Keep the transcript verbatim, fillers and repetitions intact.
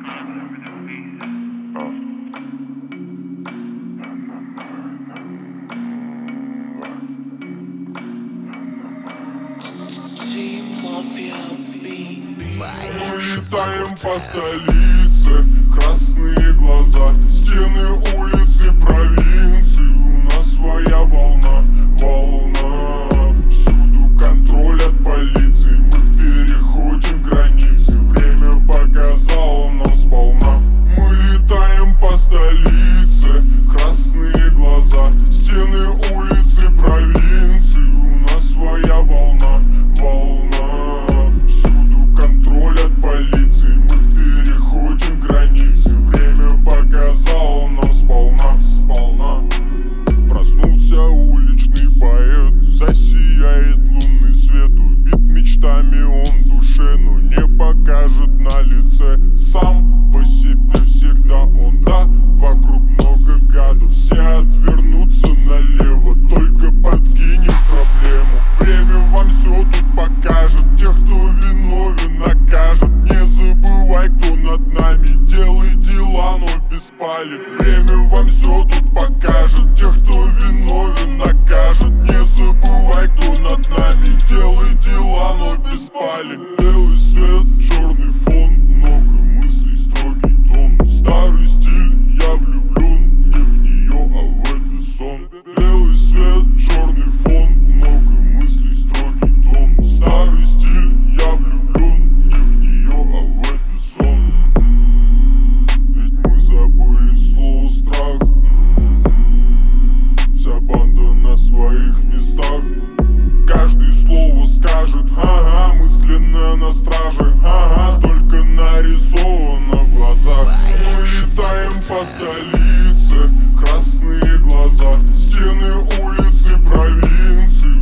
Мы летаем по столице, красные глаза, стены, улицы, провинции. У нас своя волна, волна. Всюду контроль от полиции, мы переходим границы. Время показало нам сполна. Мы летаем по столице, красные глаза, стены, улицы, провинции. У нас своя волна, волна. Полиции, мы переходим границы. Время показало нам сполна, сполна. Проснулся уличный поэт, засияет лунный свет. Убит мечтами он в душе, но не покажет на лице. Сам по себе всегда он, да, вокруг много гадов. Все отвернутся налево, только подкинем проблему. Время вам все тут покажет, тех, кто виновен, накажет. Не забывай, кто над нами, делай дела, но без палек. Время вам все тут покажет, тех, кто виновен, накажет. Не забывай, кто над нами, делай дела, но без палек. Белый свет, черный фон, много мыслей, строгий тон. Старый стиль, я влюблен, не в нее, а в этот сон. Белый свет, черный фон, много мыслей, строгий тон. Старый стиль, я влюблен, не в нее, а в этот сон. Ведь мы забыли слово страх. Вся банда на своих местах. Каждый слово скажет, ага, мысленно на страже, ага, столько нарисовано в глазах. Мы летаем по столице, красные глаза, стены, улицы, провинции.